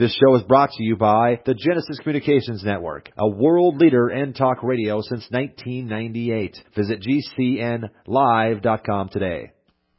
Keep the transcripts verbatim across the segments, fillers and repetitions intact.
This show is brought to you by the Genesis Communications Network, a world leader in talk radio since nineteen ninety-eight. Visit G C N live dot com today.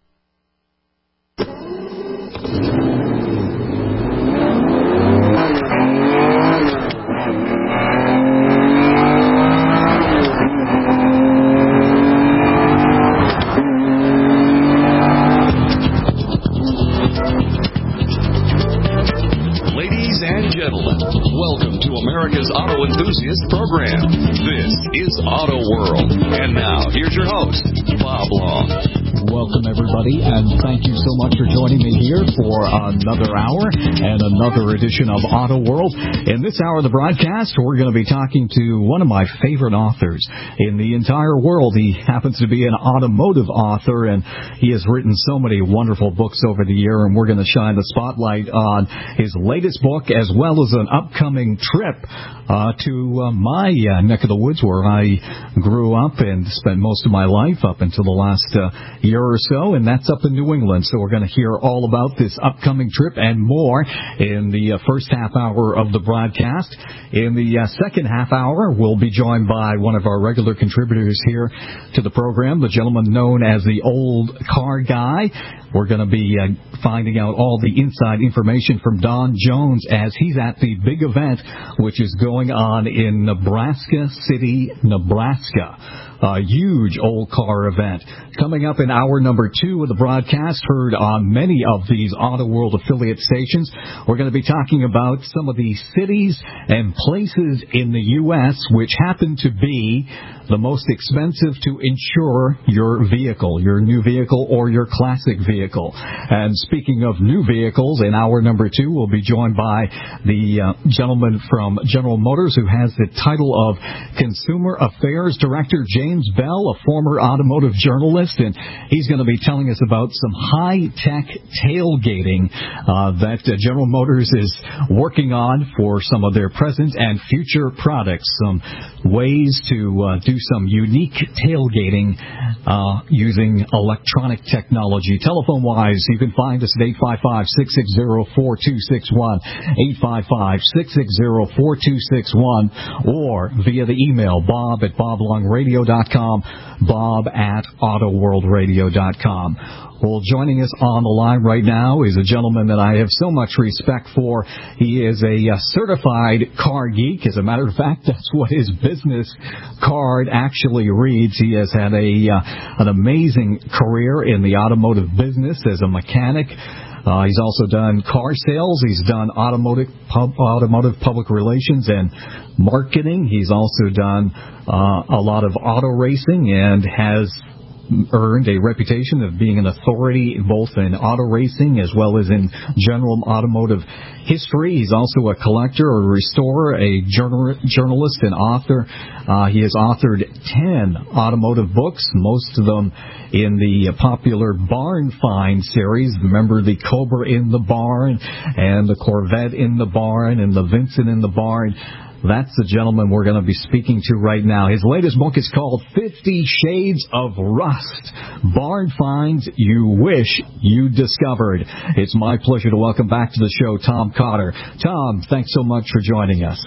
Welcome to America's Auto Enthusiast Program. This is Auto World. And now, here's your host, Bob Long. Welcome, everybody, and thank you so much for joining me here for another hour and another edition of Auto World. In this hour of the broadcast, we're going to be talking to one of my favorite authors in the entire world. He happens to be an automotive author, and he has written so many wonderful books over the year, and we're going to shine the spotlight on his latest book as well as an upcoming trip uh, to uh, my uh, neck of the woods where I grew up and spent most of my life up until the last uh, year or so, and that's up in New England. So we're going to hear all about this upcoming trip and more in the uh, first half hour of the broadcast. In the uh, second half hour, we'll be joined by one of our regular contributors here to the program, the gentleman known as the Old Car Guy. We're going to be uh, finding out all the inside information from Don Jones as he's at the big event which is going on in Nebraska City, Nebraska. A huge old car event. Coming up in hour number two of the broadcast, heard on many of these Auto World affiliate stations, we're going to be talking about some of the cities and places in the U S which happen to be the most expensive to insure your vehicle, your new vehicle or your classic vehicle. And speaking of new vehicles, in hour number two, we'll be joined by the uh, gentleman from General Motors who has the title of Consumer Affairs Director, James James Bell, a former automotive journalist, and he's going to be telling us about some high-tech tailgating uh, that uh, General Motors is working on for some of their present and future products, some ways to uh, do some unique tailgating uh, using electronic technology. Telephone-wise, you can find us at eight five five, six six zero, four two six one, eight five five, six six zero, four two six one, or via the email, bob at bob long radio dot com, bob at auto world radio dot com. Well, joining us on the line right now is a gentleman that I have so much respect for. He is a uh, certified car geek. As a matter of fact, that's what his business card actually reads. He has had a uh, an amazing career in the automotive business as a mechanic. Uh, he's also done car sales. He's done automotive pub, automotive public relations and marketing. He's also done uh, a lot of auto racing and has earned a reputation of being an authority both in auto racing as well as in general automotive history. He's also a collector, a restorer, a journal, journalist, and author. Uh, he has authored ten automotive books, most of them in the popular Barn Find series. Remember the Cobra in the Barn and the Corvette in the Barn and the Vincent in the Barn. That's the gentleman we're going to be speaking to right now. His latest book is called Fifty Shades of Rust, Barn Finds You Wish You Discovered. It's my pleasure to welcome back to the show Tom Cotter. Tom, thanks so much for joining us.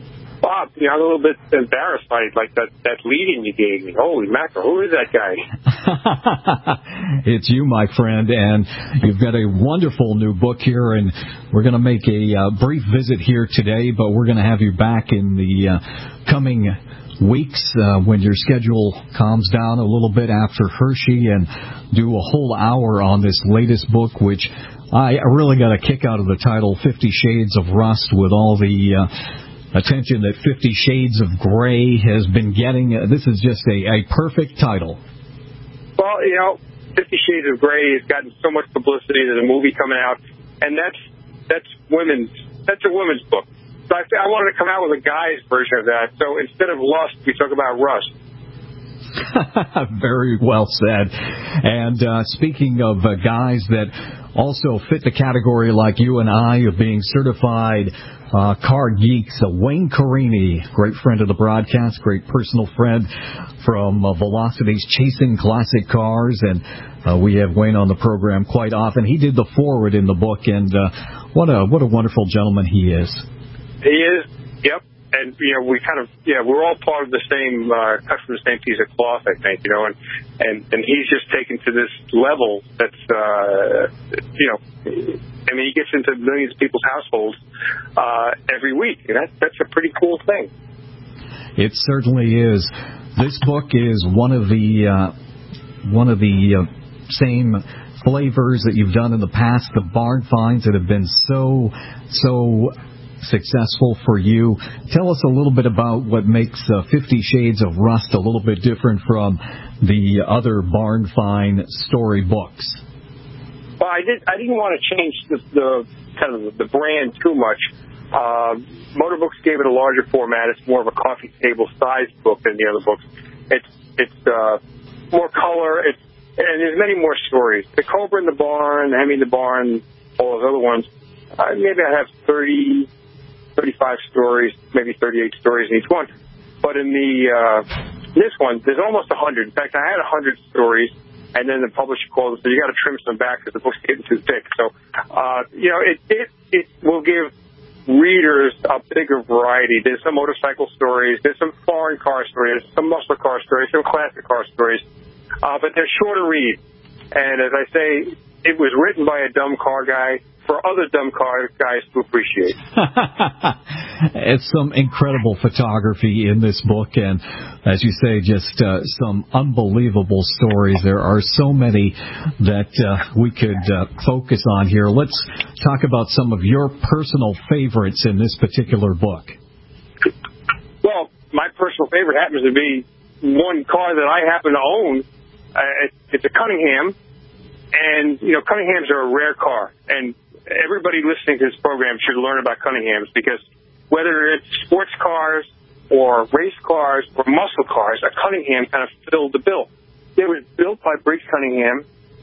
Bob, you know, I'm a little bit embarrassed by like that, that lead-in you gave me. Holy mackerel, who is that guy? It's you, my friend, and you've got a wonderful new book here, and we're going to make a uh, brief visit here today, but we're going to have you back in the uh, coming weeks uh, when your schedule calms down a little bit after Hershey and do a whole hour on this latest book, which I really got a kick out of the title, Fifty Shades of Rust, with all the Uh, attention that Fifty Shades of Grey has been getting. Uh, this is just a, a perfect title. Well, you know, Fifty Shades of Grey has gotten so much publicity. There's a movie coming out, and that's that's women's that's a women's book. So I, I wanted to come out with a guy's version of that. So instead of lust, we talk about rust. Very well said. And uh, speaking of uh, guys that also fit the category like you and I of being certified uh, car geeks, uh, Wayne Carini, great friend of the broadcast, great personal friend from uh, Velocity's Chasing Classic Cars, and uh, we have Wayne on the program quite often. He did the foreword in the book, and uh, What a what a wonderful gentleman he is. He is, yep. And, you know, we kind of, yeah, we're all part of the same, uh, cut from the same piece of cloth, I think, you know, and, and, and he's just taken to this level that's, uh, you know, I mean, he gets into millions of people's households, uh, every week. And that, that's a pretty cool thing. It certainly is. This book is one of the, uh, one of the, uh, same flavors that you've done in the past, the barn finds that have been so, so successful for you. Tell us a little bit about what makes uh, Fifty Shades of Rust a little bit different from the other barn find story books. Well, I did. I didn't want to change the, the kind of the brand too much. Uh, Motor Books gave it a larger format. It's more of a coffee table sized book than the other books. It's it's uh, more color. It's and there's many more stories. The Cobra in the Barn, the Hemi in the Barn, all those other ones. Uh, maybe I have thirty, thirty-five stories, maybe thirty-eight stories in each one. But in the uh, this one, there's almost one hundred. In fact, I had one hundred stories, and then the publisher called and said, you got to trim some back because the book's getting too thick. So, uh, you know, it, it, it will give readers a bigger variety. There's some motorcycle stories, there's some foreign car stories, some muscle car stories, some classic car stories, uh, but they're shorter read. And as I say, it was written by a dumb car guy for other dumb car guys to appreciate. It's some incredible photography in this book, and as you say, just uh, some unbelievable stories. There are so many that uh, we could uh, focus on here. Let's talk about some of your personal favorites in this particular book. Well, my personal favorite happens to be one car that I happen to own. Uh, it's a Cunningham, and, you know, Cunninghams are a rare car, and everybody listening to this program should learn about Cunninghams, because whether it's sports cars or race cars or muscle cars, a Cunningham kind of filled the bill. It was built by Briggs Cunningham.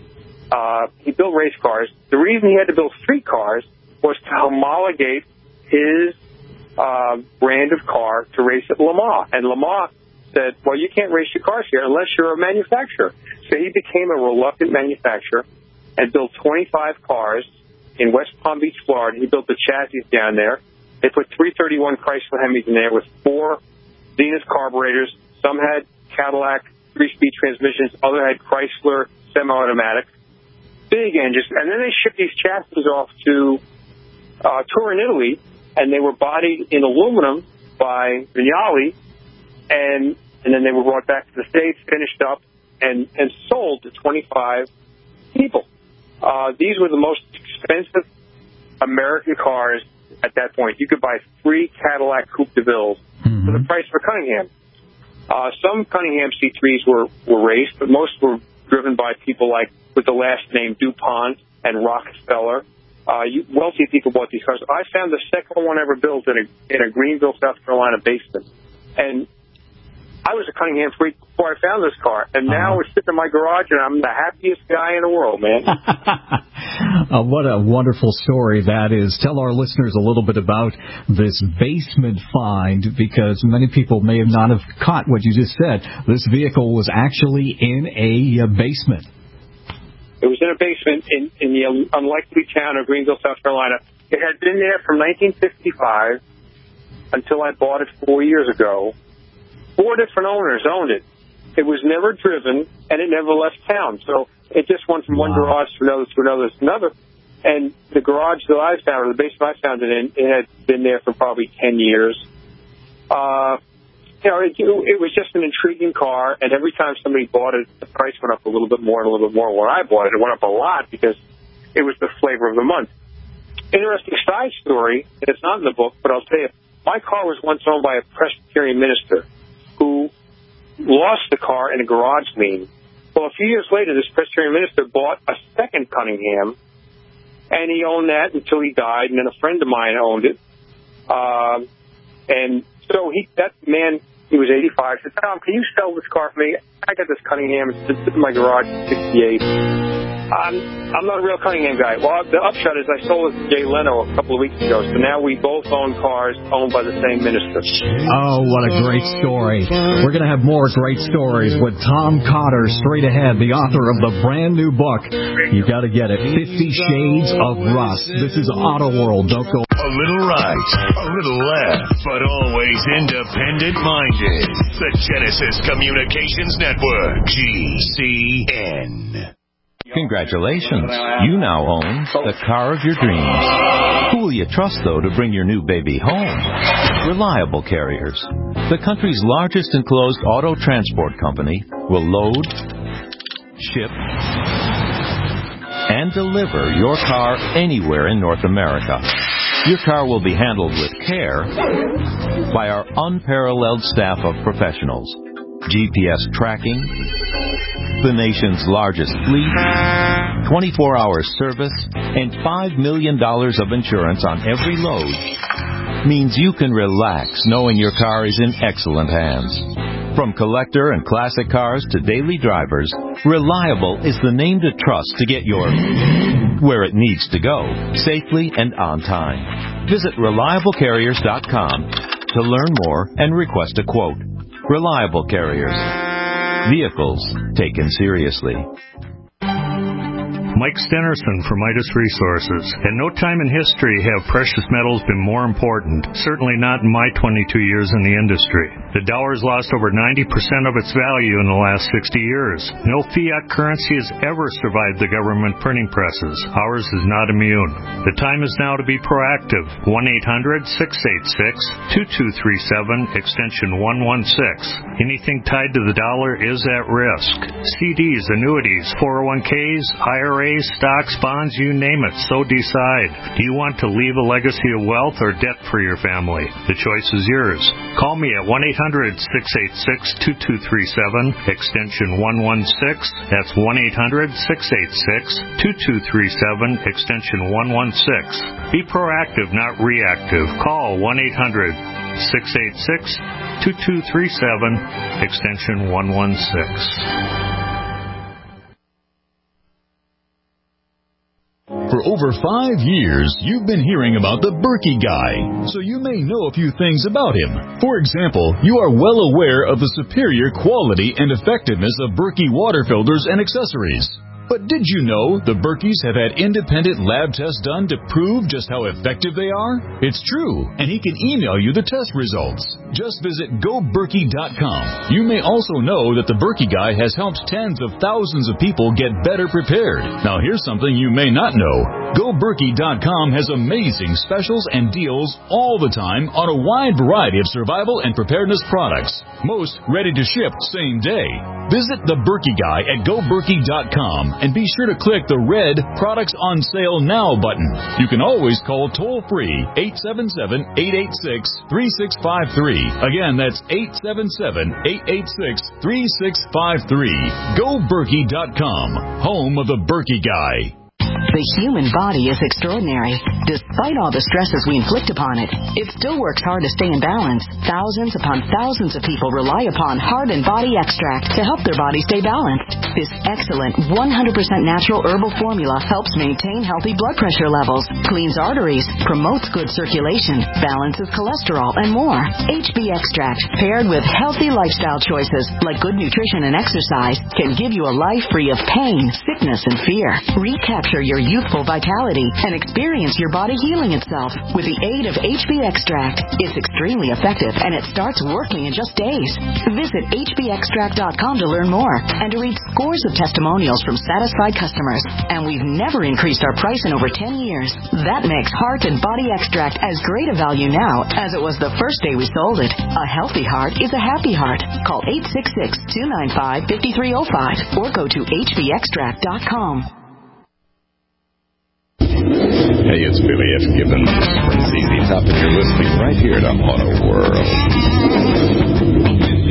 Uh, he built race cars. The reason he had to build street cars was to homologate his uh, brand of car to race at Le Mans. And Le Mans said, well, you can't race your cars here unless you're a manufacturer. So he became a reluctant manufacturer and built twenty-five cars in West Palm Beach, Florida. He built the chassis down there. They put three thirty-one Chrysler Hemis in there with four Zenith carburetors. Some had Cadillac three-speed transmissions. Other had Chrysler semi-automatic. Big engines. And then they shipped these chassis off to uh, Turin, Italy, and they were bodied in aluminum by Vignali, and and then they were brought back to the States, finished up, and, and sold to twenty-five people. Uh, these were the most expensive American cars at that point. You could buy three Cadillac Coupe de Villes mm-hmm. for the price of a Cunningham. Uh, some Cunningham C threes were, were raced, but most were driven by people like with the last name DuPont and Rockefeller. Uh, you, wealthy people bought these cars. I found the second one ever built in a, in a Greenville, South Carolina basement. And I was a Cunningham freak before I found this car, and now uh-huh. it's sitting in my garage, and I'm the happiest guy in the world, man. uh, what a wonderful story that is. Tell our listeners a little bit about this basement find, because many people may have not have caught what you just said. This vehicle was actually in a uh, basement. It was in a basement in, in the unlikely town of Greenville, South Carolina. It had been there from nineteen fifty-five until I bought it four years ago. Four different owners owned it. It was never driven, and it never left town. So it just went from wow. one garage to another to another to another. And the garage that I found, or the basement I found it in, it had been there for probably ten years. Uh, you know, it, it was just an intriguing car, and every time somebody bought it, the price went up a little bit more and a little bit more. When I bought it, it went up a lot because it was the flavor of the month. Interesting side story, and it's not in the book, but I'll tell you, my car was once owned by a Presbyterian minister who lost the car in a garage lien. Well, a few years later, this Presbyterian minister bought a second Cunningham, and he owned that until he died, and then a friend of mine owned it. Um, and so he, that man, he was eighty-five, said, Tom, can you sell this car for me? I got this Cunningham. It's sitting in my garage in sixty-eight. I'm I'm not a real Cunningham guy. Well, the upshot is I sold it to Jay Leno a couple of weeks ago, so now we both own cars owned by the same minister. Oh, what a great story. We're going to have more great stories with Tom Cotter straight ahead, the author of the brand new book. You got to get it, Fifty Shades of Rust. This is Auto World. Don't go. A little right, a little left, but always independent-minded. The Genesis Communications Network, G C N. Congratulations. You now own the car of your dreams. Who will you trust, though, to bring your new baby home? Reliable Carriers. The country's largest enclosed auto transport company will load, ship, and deliver your car anywhere in North America. Your car will be handled with care by our unparalleled staff of professionals. G P S tracking, the nation's largest fleet, twenty-four hour service, and five million dollars of insurance on every load means you can relax knowing your car is in excellent hands. From collector and classic cars to daily drivers, Reliable is the name to trust to get your where it needs to go, safely and on time. Visit reliable carriers dot com to learn more and request a quote. Reliable Carriers. Vehicles taken seriously. Mike Stenerson from Midas Resources. At no time in history have precious metals been more important, certainly not in my twenty-two years in the industry. The dollar has lost over ninety percent of its value in the last sixty years. No fiat currency has ever survived the government printing presses. Ours is not immune. The time is now to be proactive. one eight hundred six eight six two two three seven, extension one one six. Anything tied to the dollar is at risk. C Ds, annuities, four oh one Ks, I R As, stocks, bonds, you name it, so decide. Do you want to leave a legacy of wealth or debt for your family? The choice is yours. Call me at one eight hundred six eight six two two three seven, extension one one six. That's one eight hundred six eight six two two three seven, extension one one six. Be proactive, not reactive. Call one eight hundred six eight six two two three seven, extension one one six. For over five years, you've been hearing about the Berkey Guy, so you may know a few things about him. For example, you are well aware of the superior quality and effectiveness of Berkey water filters and accessories. But did you know the Berkeys have had independent lab tests done to prove just how effective they are? It's true, and he can email you the test results. Just visit go berkey dot com. You may also know that the Berkey Guy has helped tens of thousands of people get better prepared. Now here's something you may not know. go berkey dot com has amazing specials and deals all the time on a wide variety of survival and preparedness products. Most ready to ship same day. Visit the Berkey Guy at go berkey dot com and be sure to click the red Products on Sale Now button. You can always call toll-free eight seven seven, eight eight six, three six five three. Again, that's eight seven seven, eight eight six, three six five three. go berkey dot com, home of the Berkey Guy. The human body is extraordinary. Despite all the stresses we inflict upon it, it still works hard to stay in balance. Thousands upon thousands of people rely upon Heart and Body Extract to help their body stay balanced. This excellent one hundred percent natural herbal formula helps maintain healthy blood pressure levels, cleans arteries, promotes good circulation, balances cholesterol, and more. H B Extract, paired with healthy lifestyle choices like good nutrition and exercise, can give you a life free of pain, sickness, and fear. Recapture your youthful vitality and experience your body healing itself with the aid of H B Extract. It's extremely effective and it starts working in just days. Visit H B extract dot com to learn more and to read scores of testimonials from satisfied customers. And we've never increased our price in over ten years. That makes Heart and Body Extract as great a value now as it was the first day we sold it. A healthy heart is a happy heart. Call eight six six, two nine five, five three zero five or go to H B extract dot com. Hey, it's Billy F. Gibbons from Z Z Top, and you're listening right here to Auto World.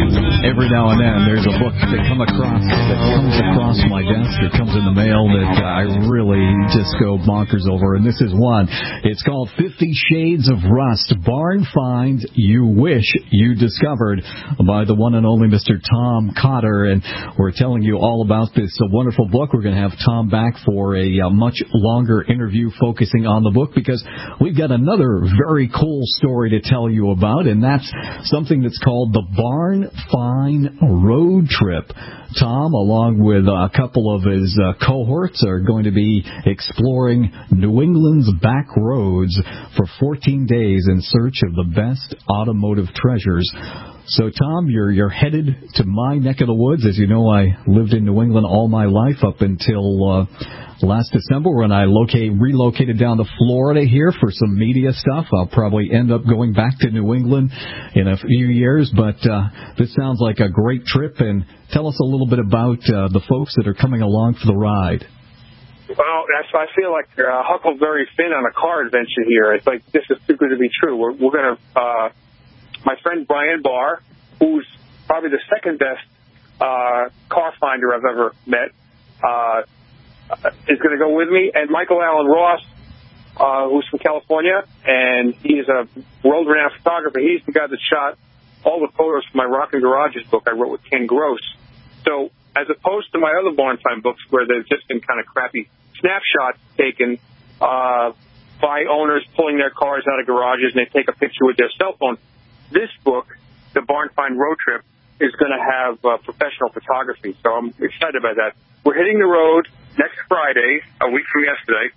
every now and then there's a book that come across that comes across my desk or comes in the mail that I really just go bonkers over, and this is one. It's called Fifty Shades of Rust: Barn Finds You Wish You Discovered by the one and only Mister Tom Cotter, and we're telling you all about this uh, wonderful book. We're going to have Tom back for a uh, much longer interview focusing on the book because we've got another very cool story to tell you about, and that's something that's called the Barn Find Road Trip. Tom, along with a couple of his uh, cohorts, are going to be exploring New England's back roads for fourteen days in search of the best automotive treasures. So, Tom, you're you're headed to my neck of the woods. As you know, I lived in New England all my life up until uh, last December when I locate, relocated down to Florida here for some media stuff. I'll probably end up going back to New England in a few years, but uh, this sounds like a great trip. And tell us a little bit about uh, the folks that are coming along for the ride. Well, that's, I feel like uh, Huckleberry Finn on a car adventure here. It's like, this is too good to be true. We're, we're going to... Uh, My friend Brian Barr, who's probably the second best uh, car finder I've ever met, uh, is going to go with me. And Michael Allen Ross, uh, who's from California, and he's a world-renowned photographer. He's the guy that shot all the photos for my Rockin' Garages book I wrote with Ken Gross. So as opposed to my other Barn Find books where they've just been kind of crappy snapshots taken uh, by owners pulling their cars out of garages and they take a picture with their cell phone, this book, The Barn Find Road Trip, is going to have uh, professional photography, so I'm excited about that. We're hitting the road next Friday, a week from yesterday,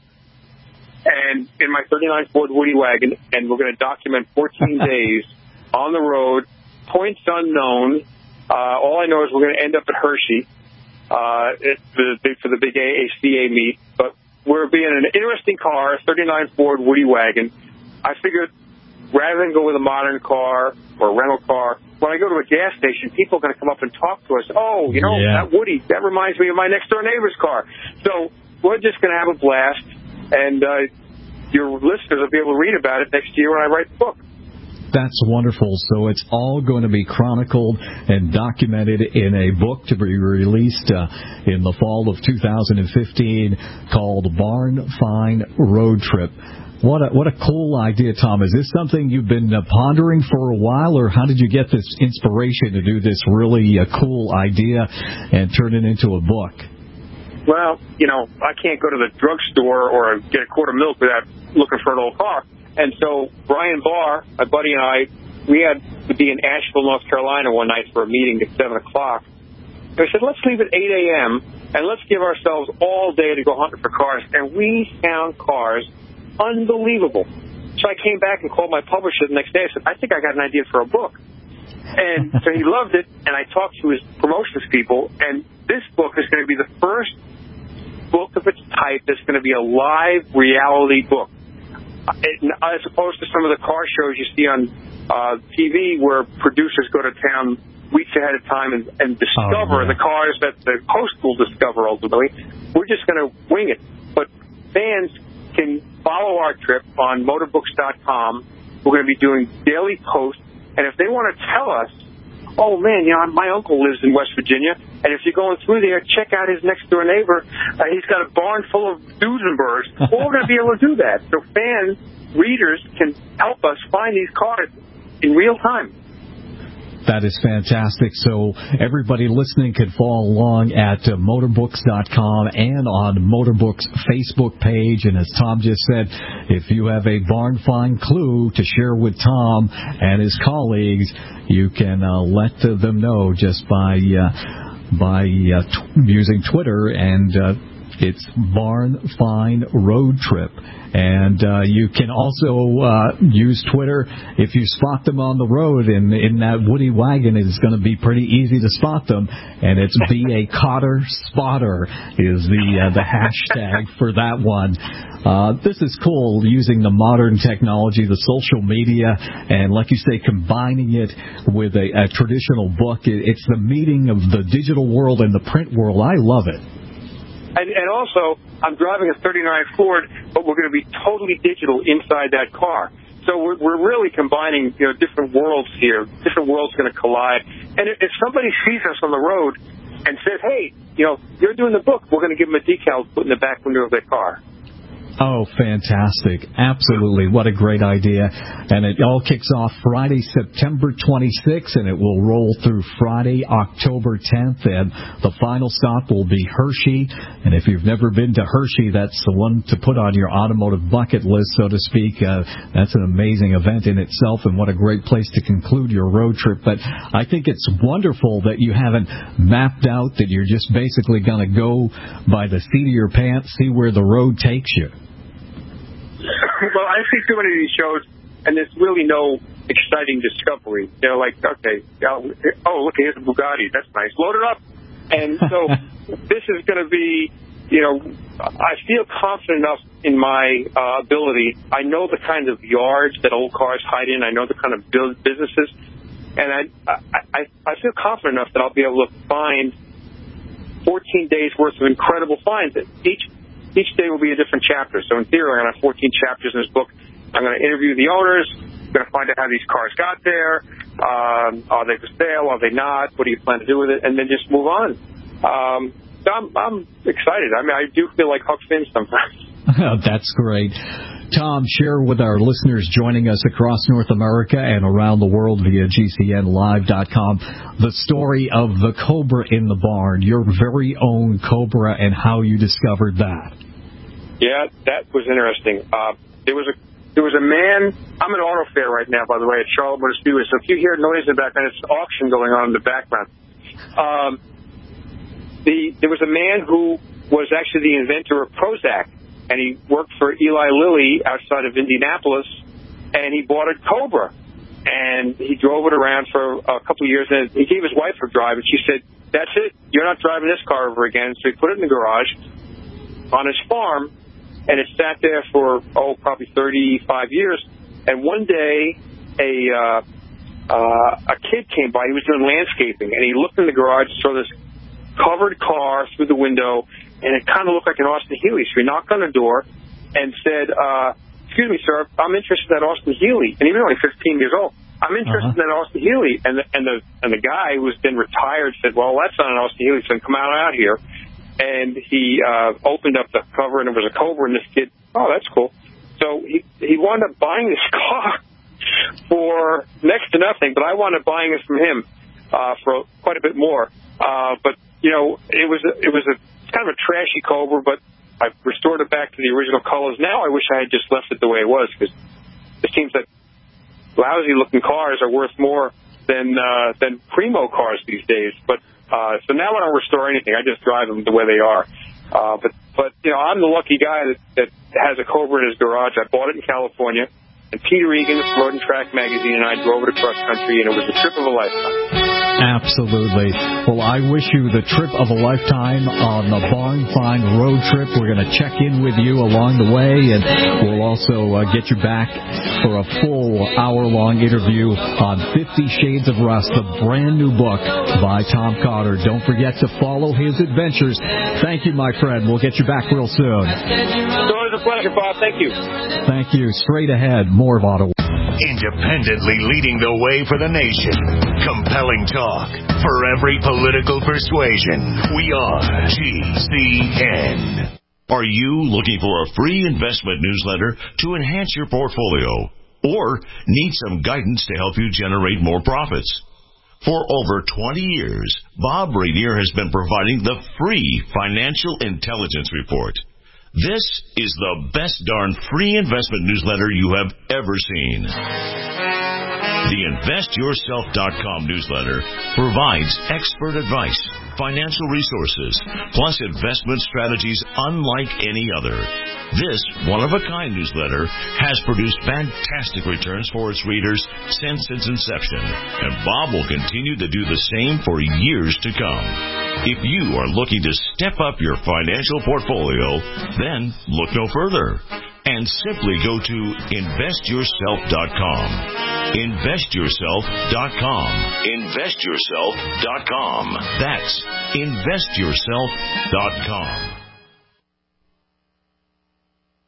and in my thirty-nine Ford Woody wagon, and we're going to document fourteen days on the road, points unknown. Uh, all I know is we're going to end up at Hershey uh, it's the, for the big A A C A meet, but we're being in an interesting car, thirty-nine Ford Woody wagon. I figured, rather than go with a modern car or a rental car, when I go to a gas station, people are going to come up and talk to us. Oh, you know, yeah. that Woody, that reminds me of my next-door neighbor's car. So we're just going to have a blast, and uh, your listeners will be able to read about it next year when I write the book. That's wonderful. So it's all going to be chronicled and documented in a book to be released uh, in the fall of two thousand fifteen called Barn Find Road Trip. What a, what a cool idea, Tom. Is this something you've been uh, pondering for a while, or how did you get this inspiration to do this really uh, cool idea and turn it into a book? Well, you know, I can't go to the drugstore or get a quart of milk without looking for an old car. And so Brian Barr, my buddy, and I, we had to be in Asheville, North Carolina one night for a meeting at seven o'clock. And we said, let's leave at eight a.m., and let's give ourselves all day to go hunting for cars. And we found cars unbelievable. So I came back and called my publisher the next day. I said, I think I got an idea for a book. And so he loved it, and I talked to his promotions people, and this book is going to be the first book of its type that's going to be a live reality book. It, as opposed to some of the car shows you see on uh, T V where producers go to town weeks ahead of time and, and discover oh, yeah. the cars that the host will discover ultimately. We're just going to wing it. But fans can follow our trip on motorbooks dot com. We're going to be doing daily posts, and if they want to tell us, oh man, you know, my uncle lives in West Virginia, and if you're going through there, check out his next door neighbor. Uh, he's got a barn full of Duesenbergs. Well, we're going to be able to do that. So fans, readers can help us find these cars in real time. That is fantastic. So everybody listening could follow along at uh, motorbooks dot com and on Motorbooks Facebook page. And as Tom just said, if you have a barn find clue to share with Tom and his colleagues, you can uh, let uh, them know just by uh, by uh, t- using Twitter, and uh, it's Barn Find Road Trip. And uh, you can also uh, use Twitter if you spot them on the road in in that Woody wagon. It's going to be pretty easy to spot them, and it's B A Cotter Spotter is the uh, the hashtag for that one. Uh, this is cool, using the modern technology, the social media, and like you say, combining it with a, a traditional book. It, it's the meeting of the digital world and the print world. I love it. And, and also, I'm driving a thirty-nine Ford, but we're going to be totally digital inside that car. So we're, we're really combining, you know, different worlds here. Different worlds going to collide. And if, if somebody sees us on the road and says, hey, you know, you're doing the book, we're going to give them a decal to put in the back window of their car. Oh, fantastic. Absolutely. What a great idea. And it all kicks off Friday, September twenty-sixth, and it will roll through Friday, October tenth. And the final stop will be Hershey. And if you've never been to Hershey, that's the one to put on your automotive bucket list, so to speak. Uh, that's an amazing event in itself, and what a great place to conclude your road trip. But I think it's wonderful that you haven't mapped out, that you're just basically going to go by the seat of your pants, see where the road takes you. Well, I see too many of these shows, and there's really no exciting discovery. You know, like, okay, oh, look, here's a Bugatti. That's nice. Load it up. And so this is going to be, you know, I feel confident enough in my uh, ability. I know the kind of yards that old cars hide in. I know the kind of build businesses. And I, I, I feel confident enough that I'll be able to find fourteen days worth of incredible finds. Each Each day will be a different chapter. So in theory, I'm going to have fourteen chapters in this book. I'm going to interview the owners. I'm going to find out how these cars got there. Um, are they for sale? Are they not? What do you plan to do with it? And then just move on. Um, so I'm, I'm excited. I mean, I do feel like Huck Finn sometimes. That's great. Tom, share with our listeners joining us across North America and around the world via G C N live dot com the story of the Cobra in the Barn, your very own Cobra, and how you discovered that. Yeah, that was interesting. Uh, there was a there was a man. I'm at Auto Fair right now, by the way, at Charlotte Motor Speedway. So if you hear noise in the background, it's an auction going on in the background. Um, the there was a man who was actually the inventor of Prozac, and he worked for Eli Lilly outside of Indianapolis, and he bought a Cobra, and he drove it around for a couple of years, and he gave his wife a drive, and she said, that's it, you're not driving this car over again. So he put it in the garage on his farm, and it sat there for, oh, probably thirty-five years, and one day a uh, uh, a kid came by. He was doing landscaping, and he looked in the garage, saw this covered car through the window, and it kind of looked like an Austin Healey. So he knocked on the door and said, uh, excuse me, sir, I'm interested in that Austin Healey. And he was only fifteen years old. I'm interested uh-huh. in that Austin Healey. And the, and the and the guy who was then retired said, well, that's not an Austin Healey, so come out out here. And he uh, opened up the cover, and it was a Cobra, and this kid, oh, that's cool. So he, he wound up buying this car for next to nothing, but I wound up buying it from him uh, for quite a bit more. Uh, but, you know, it was a, it was a It's kind of a trashy Cobra, but I've restored it back to the original colors. Now I wish I had just left it the way it was, because it seems that lousy-looking cars are worth more than uh, than primo cars these days. But uh, so now I don't restore anything. I just drive them the way they are. Uh, but, but you know, I'm the lucky guy that, that has a Cobra in his garage. I bought it in California, and Peter Egan, Road and Track magazine, and I drove it across country, and it was a trip of a lifetime. Absolutely. Well, I wish you the trip of a lifetime on the Barn Find road trip. We're going to check in with you along the way, and we'll also uh, get you back for a full hour-long interview on Fifty Shades of Rust, the brand-new book by Tom Cotter. Don't forget to follow his adventures. Thank you, my friend. We'll get you back real soon. It's always a pleasure, Bob. Thank you. Thank you. Straight ahead, more of Auto. Independently leading the way for the nation. Compelling talk for every political persuasion. We are G C N. Are you looking for a free investment newsletter to enhance your portfolio, or need some guidance to help you generate more profits? For over twenty years, Bob Rainier has been providing the free Financial Intelligence Report. This is the best darn free investment newsletter you have ever seen. The invest yourself dot com newsletter provides expert advice, financial resources, plus investment strategies unlike any other. This one-of-a-kind newsletter has produced fantastic returns for its readers since its inception, and Bob will continue to do the same for years to come. If you are looking to step up your financial portfolio, then look no further and simply go to invest yourself dot com. invest yourself dot com. invest yourself dot com. That's invest yourself dot com.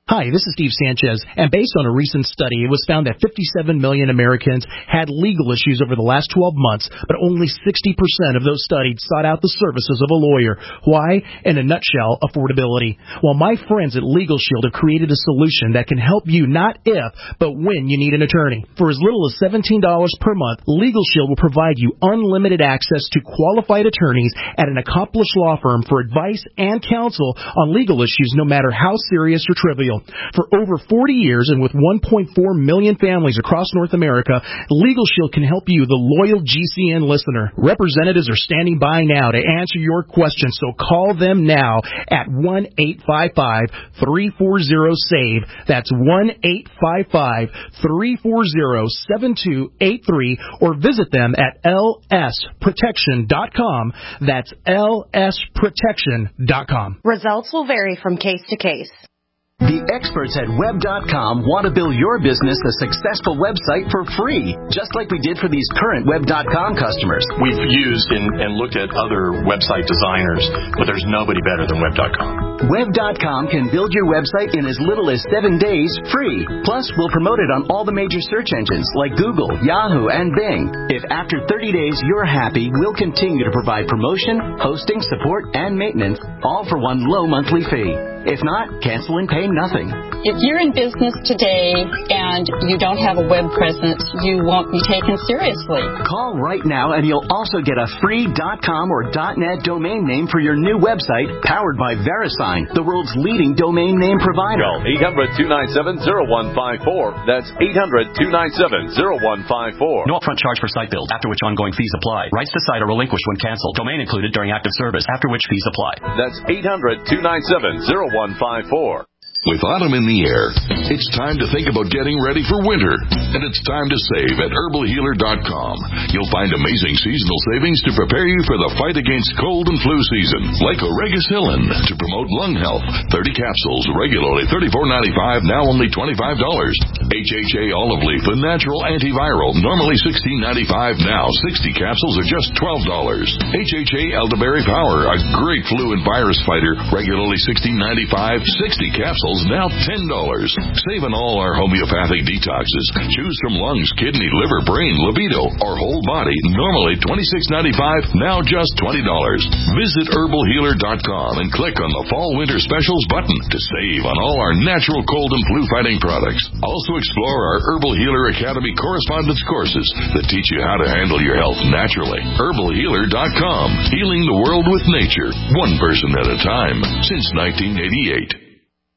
Hi, this is Steve Sanchez, and based on a recent study, it was found that fifty-seven million Americans had legal issues over the last twelve months, but only sixty percent of those studied sought out the services of a lawyer. Why? In a nutshell, affordability. Well, my friends at Legal Shield have created a solution that can help you not if, but when you need an attorney. For as little as seventeen dollars per month, Legal Shield will provide you unlimited access to qualified attorneys at an accomplished law firm for advice and counsel on legal issues, no matter how serious or trivial. For over forty years and with one point four million families across North America, Legal Shield can help you, the loyal G C N listener. Representatives are standing by now to answer your questions, so call them now at one eight five five, three four zero, S A V E. That's one eight five five, three four zero, seven two eight three, or visit them at L S protection dot com. That's L S protection dot com. Results will vary from case to case. The experts at web dot com want to build your business a successful website for free, just like we did for these current web dot com customers. We've used and, and looked at other website designers, but there's nobody better than web dot com. web dot com can build your website in as little as seven days free. Plus, we'll promote it on all the major search engines like Google, Yahoo, and Bing. If after thirty days you're happy, we'll continue to provide promotion, hosting, support, and maintenance, all for one low monthly fee. If not, cancel and pay nothing. If you're in business today and you don't have a web presence, you won't be taken seriously. Call right now and you'll also get a free .com or .net domain name for your new website, powered by VeriSign, the world's leading domain name provider. Call eight hundred, two nine seven, zero one five four. That's eight hundred, two nine seven, zero one five four. No upfront charge for site build, after which ongoing fees apply. Rights to site are relinquished when canceled. Domain included during active service, after which fees apply. That's eight hundred, two nine seven, zero one five four. With autumn in the air, it's time to think about getting ready for winter. And it's time to save at herbal healer dot com. You'll find amazing seasonal savings to prepare you for the fight against cold and flu season. Like Oregacillin to promote lung health. thirty capsules, regularly thirty-four ninety-five, now only twenty-five dollars. H H A olive leaf, a natural antiviral, normally sixteen ninety-five, now sixty capsules are just twelve dollars. H H A elderberry power, a great flu and virus fighter, regularly sixteen ninety-five, sixty capsules now ten dollars. Save on all our homeopathic detoxes. Choose from lungs, kidney, liver, brain, libido, or whole body. Normally twenty-six ninety-five, now just twenty dollars. Visit herbal healer dot com and click on the Fall Winter Specials button to save on all our natural cold and flu fighting products. Also explore our Herbal Healer Academy correspondence courses that teach you how to handle your health naturally. herbal healer dot com. Healing the world with nature, one person at a time, since nineteen eighty-eight.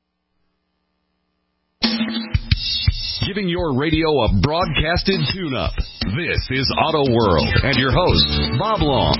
Giving your radio a broadcasted tune-up. This is Auto World and your host, Bob Long.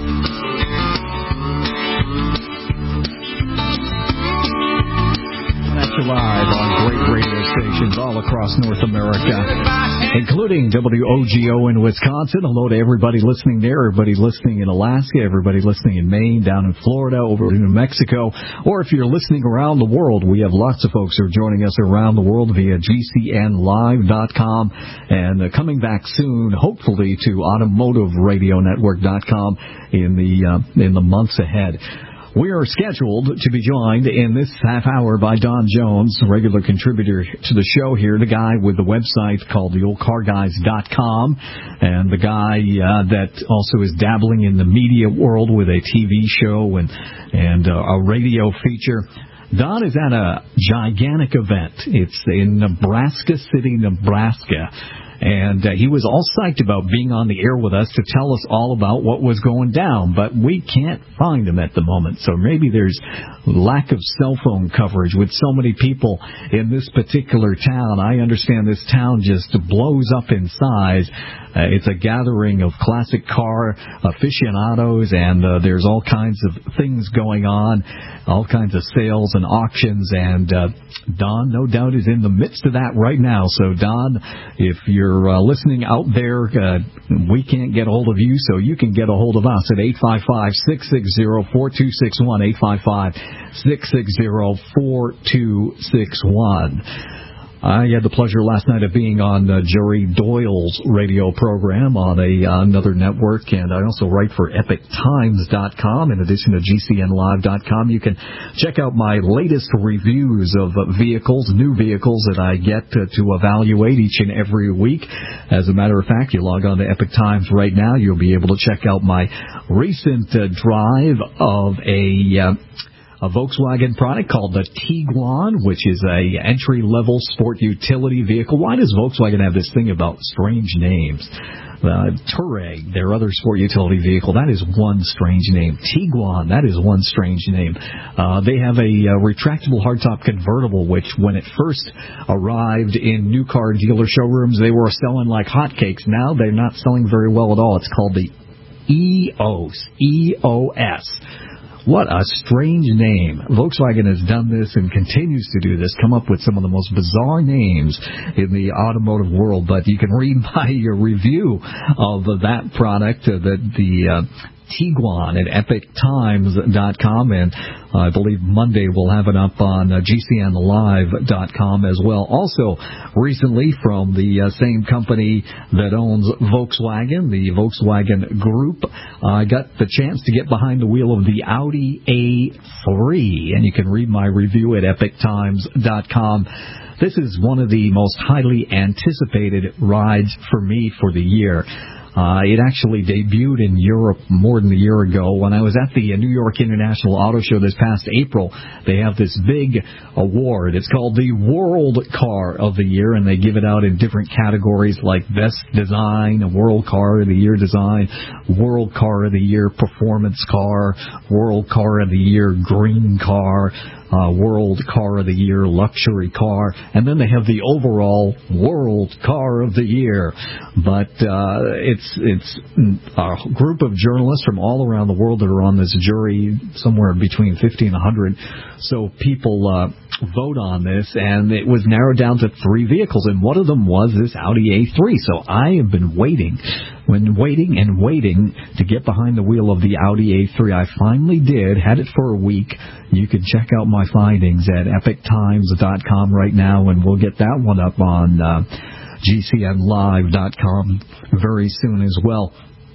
That's live on great radio stations all across North America, including W O G O in Wisconsin. Hello to everybody listening there, everybody listening in Alaska, everybody listening in Maine, down in Florida, over in New Mexico. Or if you're listening around the world, we have lots of folks who are joining us around the world via G C N live dot com and uh, coming back soon, hopefully, to automotive radio network dot com in the uh, in the months ahead. We are scheduled to be joined in this half hour by Don Jones, a regular contributor to the show here, the guy with the website called the old car guys dot com, and the guy uh, that also is dabbling in the media world with a T V show and, and uh, a radio feature. Don is at a gigantic event. It's in Nebraska City, Nebraska. And uh, he was all psyched about being on the air with us to tell us all about what was going down. But we can't find him at the moment. So maybe there's lack of cell phone coverage with so many people in this particular town. I understand this town just blows up in size. Uh, it's a gathering of classic car aficionados, and uh, there's all kinds of things going on, all kinds of sales and auctions. And uh, Don, no doubt, is in the midst of that right now. So, Don, if you're uh, listening out there, uh, we can't get a hold of you, so you can get a hold of us at eight five five, six six zero, four two six one, eight five five, six six zero, four two six one. I had the pleasure last night of being on uh, Jerry Doyle's radio program on a uh, another network, and I also write for epic times dot com in addition to G C N live dot com. You can check out my latest reviews of uh, vehicles, new vehicles that I get to, to evaluate each and every week. As a matter of fact, you log on to Epic Times right now, you'll be able to check out my recent uh, drive of a... Uh, A Volkswagen product called the Tiguan, which is a entry-level sport utility vehicle. Why does Volkswagen have this thing about strange names? Uh, Touareg, their other sport utility vehicle, that is one strange name. Tiguan, that is one strange name. Uh, they have a, a retractable hardtop convertible, which when it first arrived in new car dealer showrooms, they were selling like hotcakes. Now they're not selling very well at all. It's called the E O S. E O S. What a strange name. Volkswagen has done this and continues to do this, come up with some of the most bizarre names in the automotive world. But you can read my review of that product, uh, the, the uh, Tiguan at epic times dot com, and I believe Monday we'll have it up on uh, G C N live dot com as well. Also, recently from the uh, same company that owns Volkswagen, the Volkswagen Group, I uh, got the chance to get behind the wheel of the Audi A three, and you can read my review at epic times dot com. This is one of the most highly anticipated rides for me for the year. Uh, it actually debuted in Europe more than a year ago. When I was at the New York International Auto Show this past April, they have this big award. It's called the World Car of the Year, and they give it out in different categories like Best Design, World Car of the Year Design, World Car of the Year Performance Car, World Car of the Year Green Car, Uh, World Car of the Year Luxury Car, and then they have the overall World Car of the Year. But uh, it's it's a group of journalists from all around the world that are on this jury, somewhere between fifty and one hundred. So people uh, vote on this, and it was narrowed down to three vehicles, and one of them was this Audi A three. So I have been waiting, when waiting and waiting to get behind the wheel of the Audi A three. I finally did, had it for a week. You can check out my findings at epic times dot com right now, and we'll get that one up on uh, G C N live dot com very soon as well.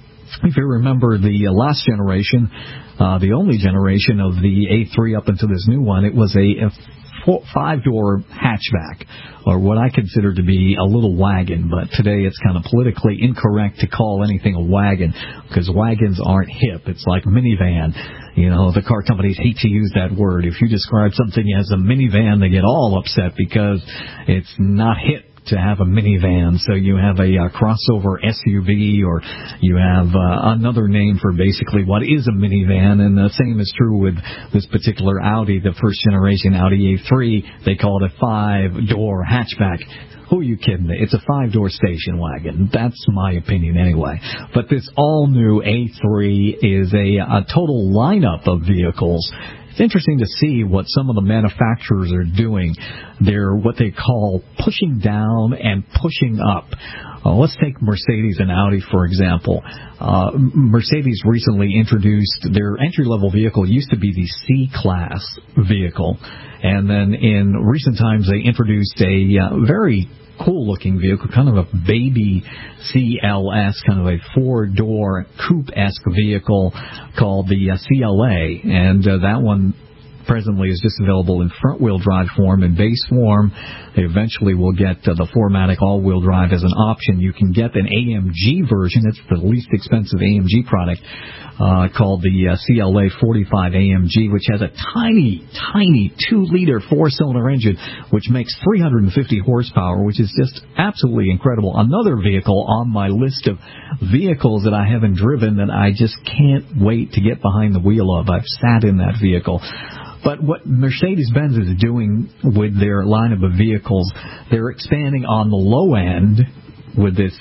If you remember the uh, last generation, uh, the only generation of the A three up until this new one, it was a, a four, five-door hatchback, or what I consider to be a little wagon, but today it's kind of politically incorrect to call anything a wagon, because wagons aren't hip. It's like minivan. You know, the car companies hate to use that word. If you describe something as a minivan, they get all upset because it's not hip to have a minivan. So you have a, a crossover S U V, or you have uh, another name for basically what is a minivan, and the same is true with this particular Audi, the first generation Audi A three. They call it a five-door hatchback. Who are you kidding? It's a five-door station wagon. That's my opinion anyway. But this all-new A three is a, a total lineup of vehicles. It's interesting to see what some of the manufacturers are doing. They're what they call pushing down and pushing up. Uh, let's take Mercedes and Audi, for example. Uh, Mercedes recently introduced their entry-level vehicle, used to be the C-Class vehicle. And then in recent times, they introduced a uh, very cool-looking vehicle, kind of a baby C L S, kind of a four-door coupe-esque vehicle called the uh, C L A. And uh, that one presently is just available in front-wheel drive form and base form. They eventually will get uh, the four matic all-wheel drive as an option. You can get an A M G version. It's the least expensive A M G product uh, called the uh, C L A forty-five A M G, which has a tiny, tiny two-liter four-cylinder engine, which makes three hundred fifty horsepower, which is just absolutely incredible. Another vehicle on my list of vehicles that I haven't driven that I just can't wait to get behind the wheel of. I've sat in that vehicle. But what Mercedes-Benz is doing with their lineup of vehicles, they're expanding on the low end with this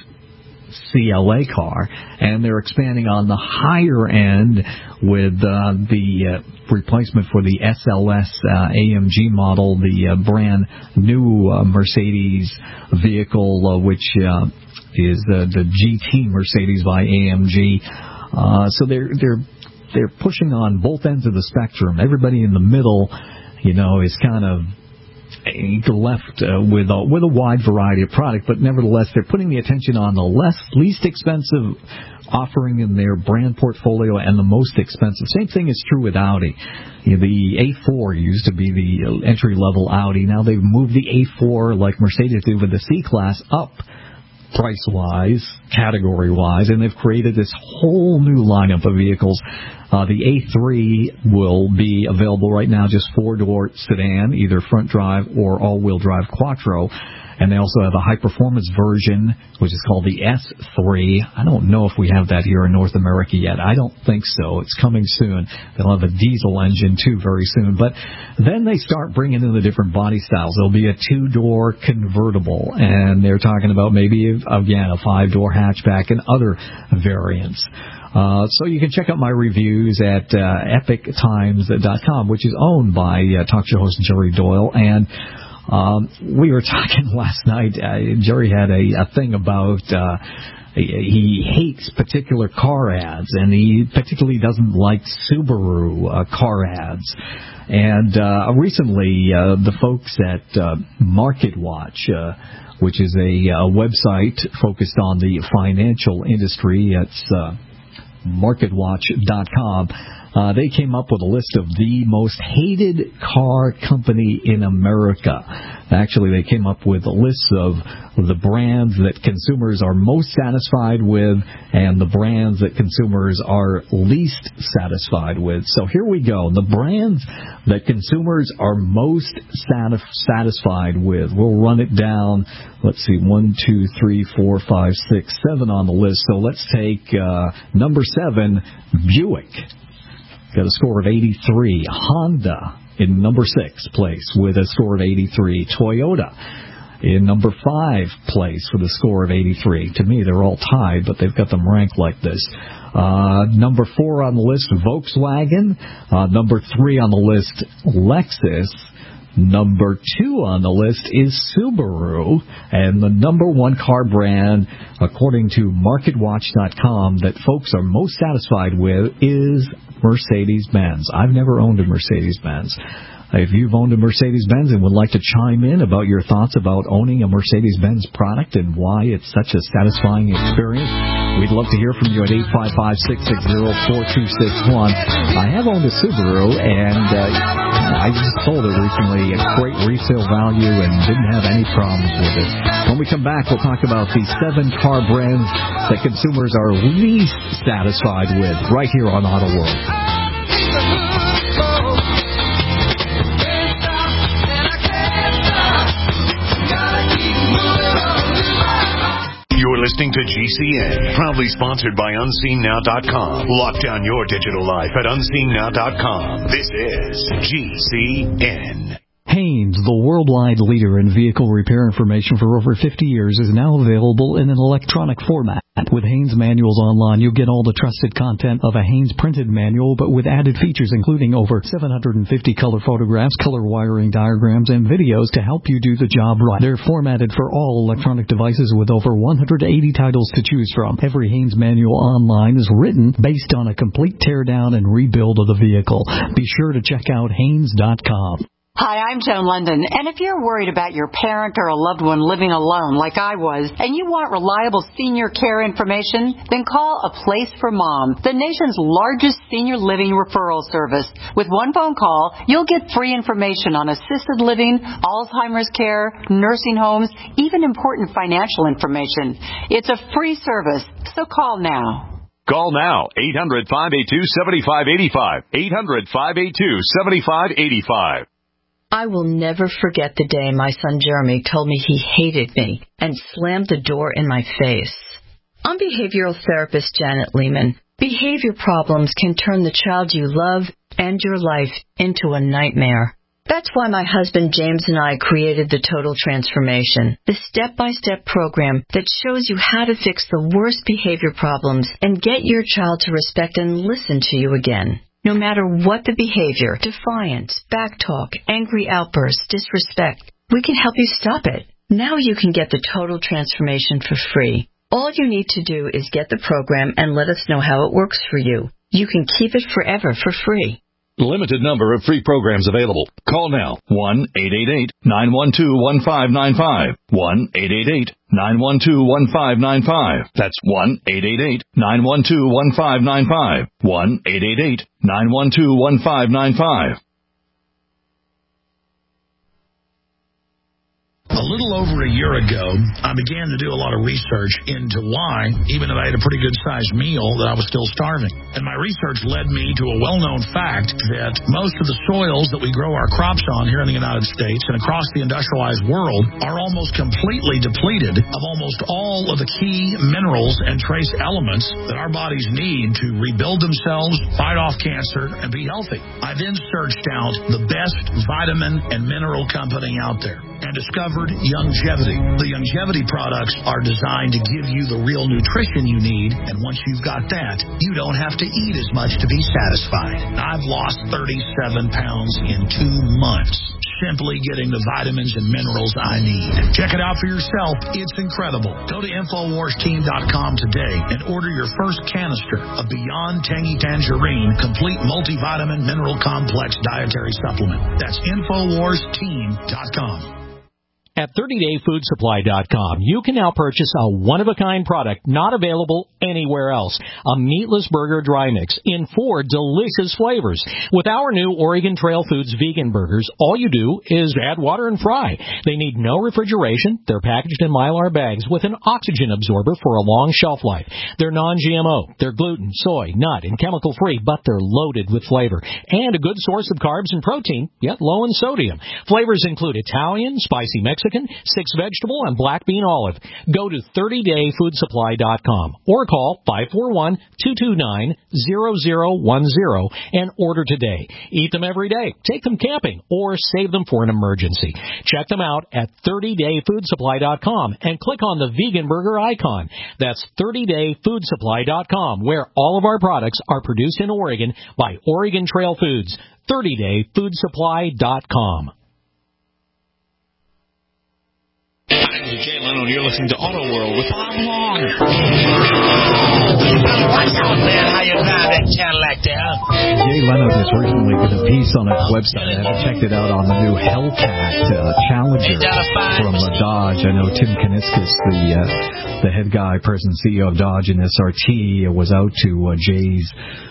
C L A car, and they're expanding on the higher end with uh, the uh, replacement for the S L S uh, A M G model, the uh, brand new uh, Mercedes vehicle, uh, which uh, is uh, the G T Mercedes by A M G. Uh, so they're they're They're pushing on both ends of the spectrum. Everybody in the middle, you know, is kind of left uh, with a, with a wide variety of product, but nevertheless, they're putting the attention on the less least expensive offering in their brand portfolio and the most expensive. Same thing is true with Audi. You know, the A four used to be the entry-level Audi. Now they've moved the A four, like Mercedes did with the C-Class, up price-wise, category-wise, and they've created this whole new lineup of vehicles. Uh, the A three will be available right now, just four-door sedan, either front drive or all-wheel drive quattro. And they also have a high-performance version, which is called the S three. I don't know if we have that here in North America yet. I don't think so. It's coming soon. They'll have a diesel engine, too, very soon. But then they start bringing in the different body styles. There'll be a two-door convertible, and they're talking about maybe, again, a five-door hatchback and other variants. Uh, so you can check out my reviews at uh, epic times dot com, which is owned by uh, talk show host Jerry Doyle. And Um, we were talking last night. Uh, Jerry had a, a thing about uh, he hates particular car ads, and he particularly doesn't like Subaru uh, car ads. And uh, recently, uh, the folks at uh, MarketWatch, uh, which is a, a website focused on the financial industry, it's uh, market watch dot com. Uh, they came up with a list of the most hated car company in America. Actually, they came up with a list of the brands that consumers are most satisfied with and the brands that consumers are least satisfied with. So here we go. The brands that consumers are most satis- satisfied with. We'll run it down. Let's see, one, two, three, four, five, six, seven on the list. So let's take uh, number seven, Buick. Got a score of eighty-three. Honda in number six place with a score of eighty-three. Toyota in number five place with a score of eighty-three. To me, they're all tied, but they've got them ranked like this. Uh, number four on the list, Volkswagen. Uh, number three on the list, Lexus. Number two on the list is Subaru, and the number one car brand, according to market watch dot com, that folks are most satisfied with is Mercedes-Benz. I've never owned a Mercedes-Benz. If you've owned a Mercedes-Benz and would like to chime in about your thoughts about owning a Mercedes-Benz product and why it's such a satisfying experience, we'd love to hear from you at eight five five, six six zero, four two six one. I have owned a Subaru, and uh, I just sold it recently at great resale value and didn't have any problems with it. When we come back, we'll talk about the seven car brands that consumers are least satisfied with right here on Auto World. You're listening to G C N, proudly sponsored by unseen now dot com. Lock down your digital life at unseen now dot com. This is G C N. Haynes, the worldwide leader in vehicle repair information for over fifty years, is now available in an electronic format. With Haynes Manuals Online, you'll get all the trusted content of a Haynes printed manual, but with added features including over seven hundred fifty color photographs, color wiring diagrams, and videos to help you do the job right. They're formatted for all electronic devices with over one hundred eighty titles to choose from. Every Haynes Manual Online is written based on a complete teardown and rebuild of the vehicle. Be sure to check out Haynes dot com. Hi, I'm Joan London, and if you're worried about your parent or a loved one living alone like I was, and you want reliable senior care information, then call A Place for Mom, the nation's largest senior living referral service. With one phone call, you'll get free information on assisted living, Alzheimer's care, nursing homes, even important financial information. It's a free service, so call now. Call now, eight hundred, five eight two, seven five eight five, eight hundred, five eight two, seven five eight five. I will never forget the day my son Jeremy told me he hated me and slammed the door in my face. I'm behavioral therapist Janet Lehman. Behavior problems can turn the child you love and your life into a nightmare. That's why my husband James and I created the Total Transformation, the step-by-step program that shows you how to fix the worst behavior problems and get your child to respect and listen to you again. No matter what the behavior, defiance, backtalk, angry outbursts, disrespect, we can help you stop it. Now you can get the Total Transformation for free. All you need to do is get the program and let us know how it works for you. You can keep it forever for free. Limited number of free programs available. Call now. one eight eight eight, nine one two, one five nine five. one eight eight eight, nine one two, one five nine five. That's one eight eight eight, nine one two, one five nine five. one eight eight eight, nine one two, one five nine five. A little over a year ago, I began to do a lot of research into why, even though I had a pretty good-sized meal, that I was still starving. And my research led me to a well-known fact that most of the soils that we grow our crops on here in the United States and across the industrialized world are almost completely depleted of almost all of the key minerals and trace elements that our bodies need to rebuild themselves, fight off cancer, and be healthy. I then searched out the best vitamin and mineral company out there and discovered Youngevity. The Youngevity products are designed to give you the real nutrition you need, and once you've got that, you don't have to eat as much to be satisfied. I've lost thirty-seven pounds in two months, simply getting the vitamins and minerals I need. Check it out for yourself. It's incredible. Go to Infowars Team dot com today and order your first canister of Beyond Tangy Tangerine Complete Multivitamin Mineral Complex Dietary Supplement. That's Infowars Team dot com. At thirty day food supply dot com, you can now purchase a one-of-a-kind product not available anywhere else, a meatless burger dry mix in four delicious flavors. With our new Oregon Trail Foods vegan burgers, all you do is add water and fry. They need no refrigeration. They're packaged in Mylar bags with an oxygen absorber for a long shelf life. They're non G M O. They're gluten, soy, nut, and chemical-free, but they're loaded with flavor. And a good source of carbs and protein, yet low in sodium. Flavors include Italian, spicy Mexican, six vegetable, and black bean olive. Go to thirty day food supply dot com or call five four one, two two nine, zero zero one zero and order today. Eat them every day, take them camping, or save them for an emergency. Check them out at thirty day food supply dot com and click on the vegan burger icon. That's thirty day food supply dot com, where all of our products are produced in Oregon by Oregon Trail Foods. thirty day food supply dot com. Hi, this is Jay Leno, and you're listening to Auto World with Bob Long. What's up, man? How you drive that Cadillac there? Jay Leno just recently did a piece on his website. I haven't checked it out on the new Hellcat uh, Challenger from uh, Dodge. I know Tim Kuniskis, the uh, the head guy, president C E O of Dodge and S R T, was out to uh, Jay's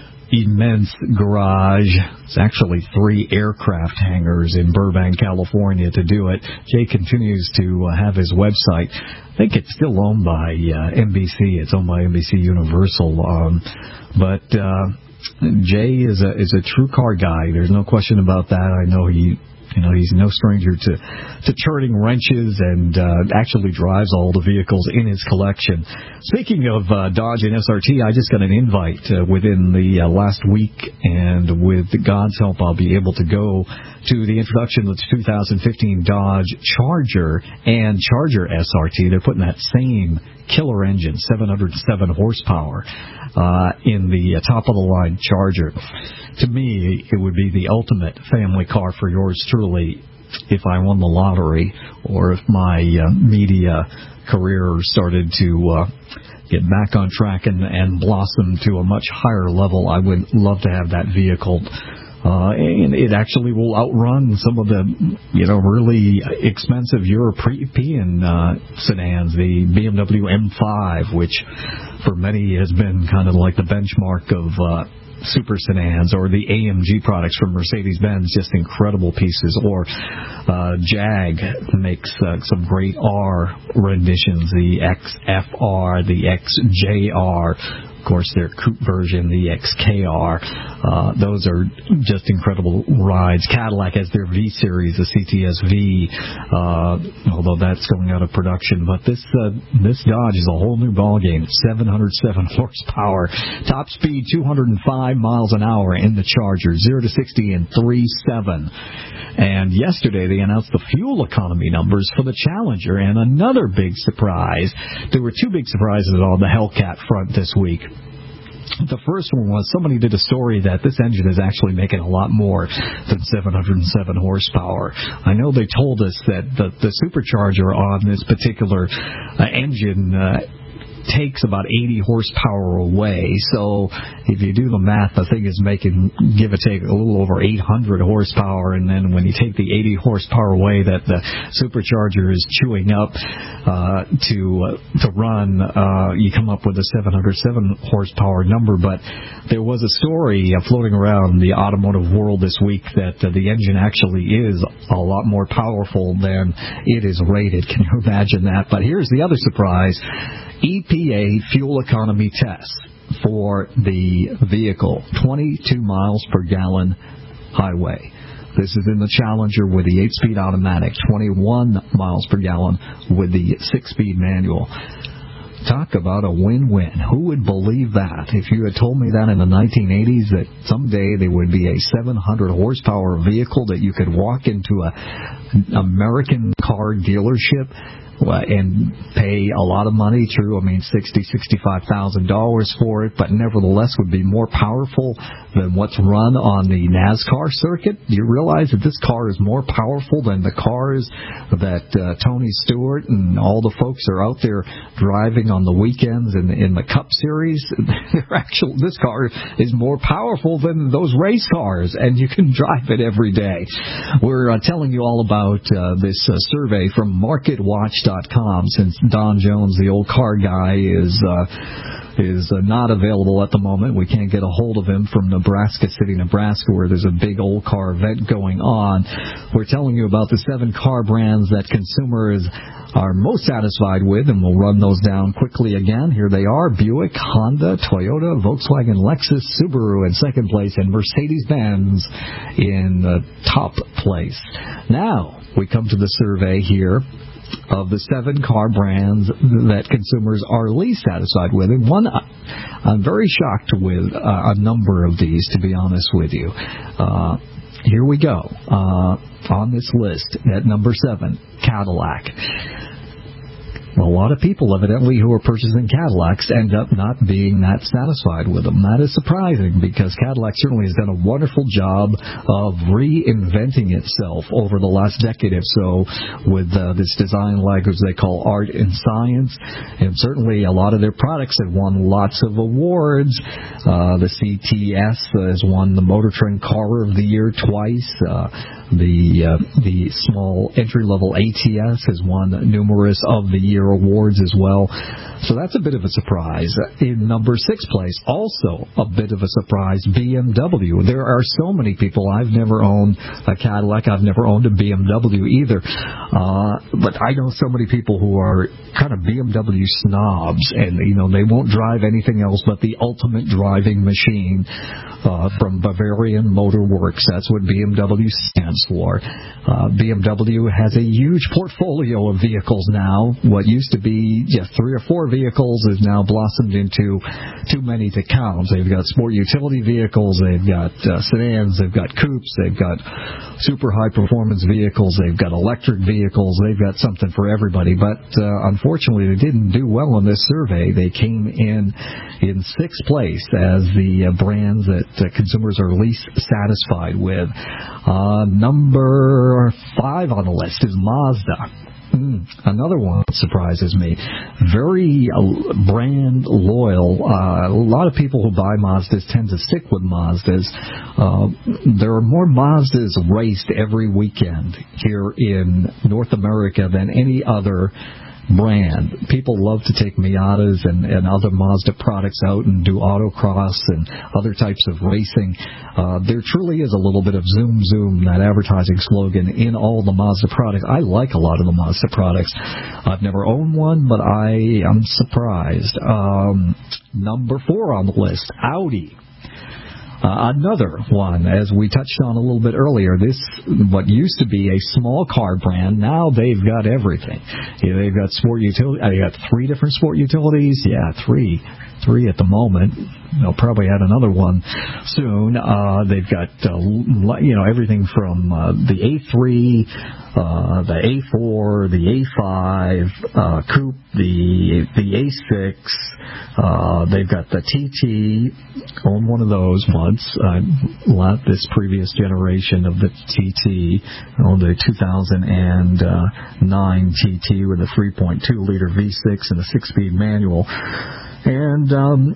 immense garage. It's actually three aircraft hangars in Burbank, California to do it. Jay continues to uh, have his website. I think it's still owned by uh, N B C. It's owned by N B C Universal. Um, but uh, Jay is a is a true car guy. There's no question about that. I know he You know, he's no stranger to, to turning wrenches and uh, actually drives all the vehicles in his collection. Speaking of uh, Dodge and S R T, I just got an invite uh, within the uh, last week, and with God's help, I'll be able to go to the introduction of the two thousand fifteen Dodge Charger and Charger S R T. They're putting that same killer engine, seven hundred seven horsepower, uh, in the uh, top-of-the-line Charger. To me, it would be the ultimate family car for yours truly if I won the lottery, or if my uh, media career started to uh, get back on track and, and blossom to a much higher level. I would love to have that vehicle. Uh, and it actually will outrun some of the, you know, really expensive European uh, sedans, the B M W M five, which for many has been kind of like the benchmark of uh, super sedans, or the A M G products from Mercedes-Benz, just incredible pieces. Or uh, Jag makes uh, some great R renditions, the X F R, the X J R. Of course, their coupe version, the X K R. Uh, those are just incredible rides. Cadillac has their V-Series, the C T S V, uh, although that's going out of production. But this uh, this Dodge is a whole new ballgame. seven hundred seven horsepower. Top speed, two hundred five miles an hour in the Charger. zero to sixty in three point seven. And yesterday they announced the fuel economy numbers for the Challenger. And another big surprise. There were two big surprises on the Hellcat front this week. The first one was somebody did a story that this engine is actually making a lot more than seven hundred seven horsepower. I know they told us that the, the supercharger on this particular uh, engine uh, takes about eighty horsepower away. So if you do the math, the thing is making, give or take, a little over eight hundred horsepower. And then when you take the eighty horsepower away that the supercharger is chewing up uh, to uh, to run, uh, you come up with a seven hundred seven horsepower number. But there was a story uh, floating around the automotive world this week that uh, the engine actually is a lot more powerful than it is rated. Can you imagine that? But here's the other surprise. E P A fuel economy tests for the vehicle, twenty-two miles per gallon highway. This is in the Challenger with the eight-speed automatic, twenty-one miles per gallon with the six-speed manual. Talk about a win-win. Who would believe that? If you had told me that in the nineteen eighties, that someday there would be a seven hundred horsepower vehicle that you could walk into a American car dealership and pay a lot of money, true, I mean sixty thousand dollars, sixty-five thousand dollars for it, but nevertheless would be more powerful than what's run on the NASCAR circuit. Do you realize that this car is more powerful than the cars that uh, Tony Stewart and all the folks are out there driving on the weekends in, in the Cup Series? They're actual, this car is more powerful than those race cars, and you can drive it every day. We're uh, telling you all about uh, this uh, survey from Market Watch dot com, since Don Jones, the old car guy, is uh, is uh, not available at the moment. We can't get a hold of him from Nebraska City, Nebraska, where there's a big old car event going on. We're telling you about the seven car brands that consumers are most satisfied with, and we'll run those down quickly again. Here they are: Buick, Honda, Toyota, Volkswagen, Lexus, Subaru in second place, and Mercedes-Benz in the top place. Now, we come to the survey here of the seven car brands that consumers are least satisfied with. And one, I'm very shocked with uh, a number of these, to be honest with you. Uh, here we go. Uh, on this list, at number seven, Cadillac. A lot of people, evidently, who are purchasing Cadillacs end up not being that satisfied with them. That is surprising, because Cadillac certainly has done a wonderful job of reinventing itself over the last decade or so with uh, this design language they call art and science. And certainly a lot of their products have won lots of awards. Uh, the C T S has won the Motor Trend Car of the Year twice. Uh, The uh, the small entry-level A T S has won numerous of the year awards as well. So that's a bit of a surprise. In number six place, also a bit of a surprise, B M W. There are so many people. I've never owned a Cadillac. I've never owned a B M W either. Uh, but I know so many people who are kind of B M W snobs, and, you know, they won't drive anything else but the ultimate driving machine uh, from Bavarian Motor Works. That's what B M W stands for. Uh, B M W has a huge portfolio of vehicles now. What used to be just three or four vehicles has now blossomed into too many to count. They've got sport utility vehicles, they've got uh, sedans, they've got coupes, they've got super high performance vehicles, they've got electric vehicles, they've got something for everybody. But uh, unfortunately, they didn't do well in this survey. They came in in sixth place as the uh, brands that uh, consumers are least satisfied with. Uh, number five on the list is Mazda. Mm, another one that surprises me. Very uh, brand loyal. Uh, a lot of people who buy Mazdas tend to stick with Mazdas. Uh, there are more Mazdas raced every weekend here in North America than any other brand. People love to take Miatas and, and other Mazda products out and do autocross and other types of racing. Uh, there truly is a little bit of zoom zoom, that advertising slogan, in all the Mazda products. I like a lot of the Mazda products. I've never owned one, but I am surprised. Um, number four on the list, Audi. Uh, another one, as we touched on a little bit earlier, this, what used to be a small car brand, now they've got everything. Yeah, they've got sport utility, uh, they got three different sport utilities, yeah, three, three at the moment. They'll probably add another one soon. Uh, they've got, uh, you know, everything from uh, the A three, uh, the A four, the A five, uh, coupe, the the A six. Uh, they've got the T T. Owned one of those once. I uh, this previous generation of the T T. Owned a two thousand nine T T with a three point two liter V six and a six-speed manual. And um,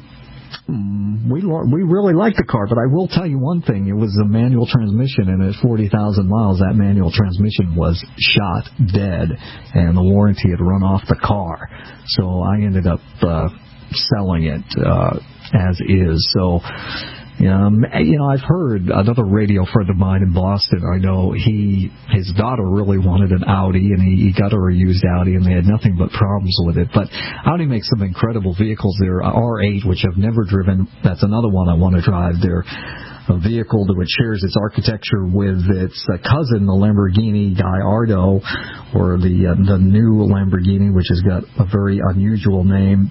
we we really liked the car, but I will tell you one thing. It was a manual transmission, and at forty thousand miles, that manual transmission was shot dead, and the warranty had run off the car. So I ended up uh, selling it uh, as is. So... Um, you know, I've heard another radio friend of mine in Boston. I know he, his daughter really wanted an Audi, and he, he got her a used Audi, and they had nothing but problems with it. But Audi makes some incredible vehicles. Their R eight, which I've never driven, that's another one I want to drive. They're a vehicle which shares its architecture with its uh, cousin, the Lamborghini Gallardo, or the uh, the new Lamborghini, which has got a very unusual name.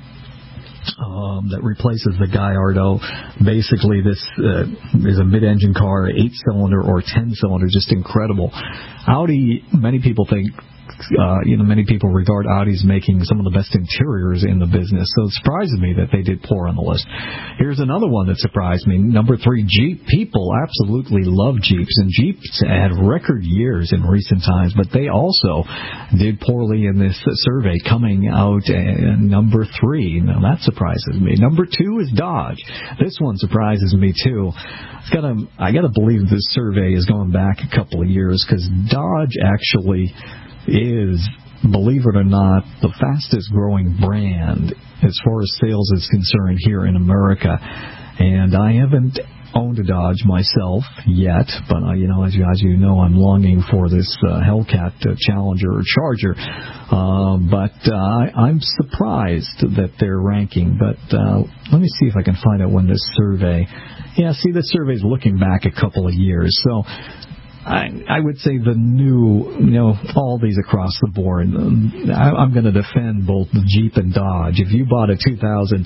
Um, that replaces the Gallardo. Basically, this uh, is a mid-engine car, eight-cylinder or ten-cylinder, just incredible. Audi, many people think, uh, you know, many people regard Audi as making some of the best interiors in the business, so it surprises me that they did poor on the list. Here's another one that surprised me. Number three, Jeep. People absolutely love Jeeps, and Jeeps had record years in recent times, but they also did poorly in this survey, coming out at number three. Now, that surprises me. Number two is Dodge. This one surprises me, too. It's gotta, I got to believe this survey is going back a couple of years, because Dodge actually is, believe it or not, the fastest growing brand as far as sales is concerned here in America. And I haven't owned a Dodge myself yet, but uh, you know, as you, as you know, I'm longing for this uh, Hellcat uh, Challenger or Charger. Uh, but uh, I, I'm surprised that they're ranking. But uh, let me see if I can find out when this survey. Yeah, see, this survey is looking back a couple of years, so. I, I would say the new, you know, all these across the board. Um, I, I'm going to defend both the Jeep and Dodge. If you bought a two thousand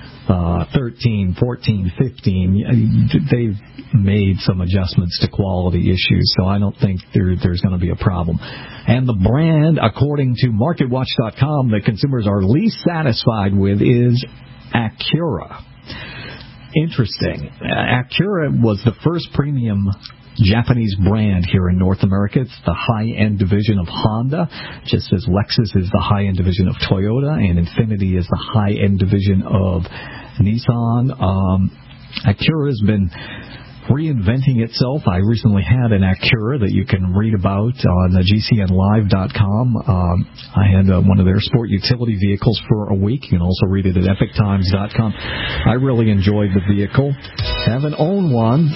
thirteen, fourteen, fifteen, they've made some adjustments to quality issues, so I don't think there, there's going to be a problem. And the brand, according to Market Watch dot com, that consumers are least satisfied with is Acura. Interesting. Acura was the first premium Japanese brand here in North America. It's the high-end division of Honda, just as Lexus is the high-end division of Toyota, and Infiniti is the high-end division of Nissan. Um, Acura has been reinventing itself. I recently had an Acura that you can read about on G C N live dot com. Um, I had uh, one of their sport utility vehicles for a week. You can also read it at epic times dot com. I really enjoyed the vehicle. Haven't owned one,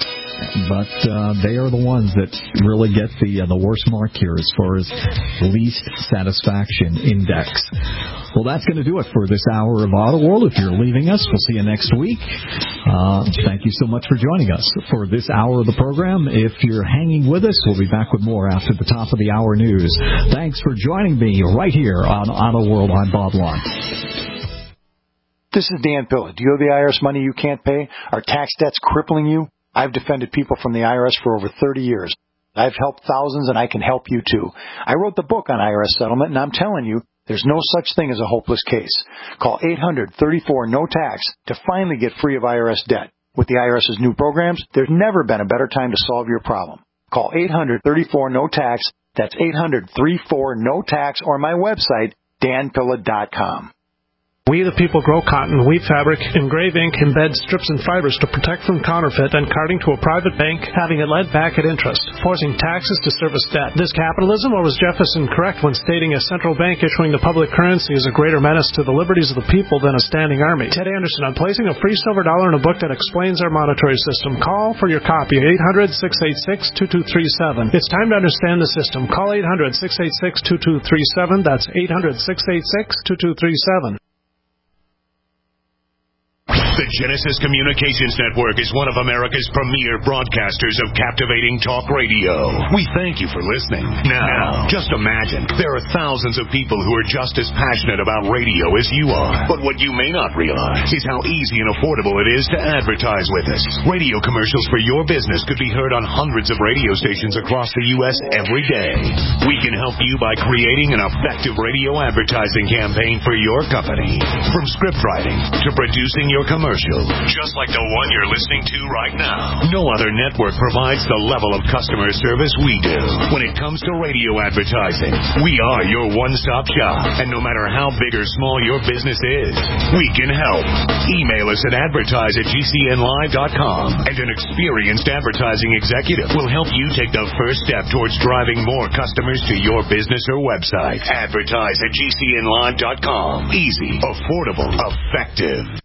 but uh, they are the ones that really get the uh, the worst mark here as far as least satisfaction index. Well, that's going to do it for this hour of Auto World. If you're leaving us, we'll see you next week. Uh, thank you so much for joining us for this hour of the program. If you're hanging with us, we'll be back with more after the top of the hour news. Thanks for joining me right here on Auto World. I'm Bob Lott. This is Dan Pilla. Do you owe the I R S money you can't pay? Are tax debts crippling you? I've defended people from the I R S for over thirty years. I've helped thousands, and I can help you, too. I wrote the book on I R S settlement, and I'm telling you, there's no such thing as a hopeless case. Call eight hundred, thirty-four, no tax to finally get free of I R S debt. With the IRS's new programs, there's never been a better time to solve your problem. Call eight hundred, thirty-four, no tax. That's eight hundred, thirty-four, no tax, or my website, dan pilla dot com. We the people grow cotton, weave fabric, engrave ink, embed strips and fibers to protect from counterfeit and carting to a private bank, having it led back at interest, forcing taxes to service debt. This capitalism, or was Jefferson correct when stating a central bank issuing the public currency is a greater menace to the liberties of the people than a standing army? Ted Anderson, I'm placing a free silver dollar in a book that explains our monetary system. Call for your copy, eight hundred, six eight six, two two three seven. It's time to understand the system. Call eight hundred, six eight six, two two three seven. That's eight hundred, six eight six, two two three seven. The Genesis Communications Network is one of America's premier broadcasters of captivating talk radio. We thank you for listening. Now, just imagine, there are thousands of people who are just as passionate about radio as you are. But what you may not realize is how easy and affordable it is to advertise with us. Radio commercials for your business could be heard on hundreds of radio stations across the U S every day. We can help you by creating an effective radio advertising campaign for your company. From script writing to producing your commercial, just like the one you're listening to right now. No other network provides the level of customer service we do. When it comes to radio advertising, we are your one-stop shop. And no matter how big or small your business is, we can help. Email us at advertise at g c n live dot com, and an experienced advertising executive will help you take the first step towards driving more customers to your business or website. Advertise at g c n live dot com. Easy, affordable, effective.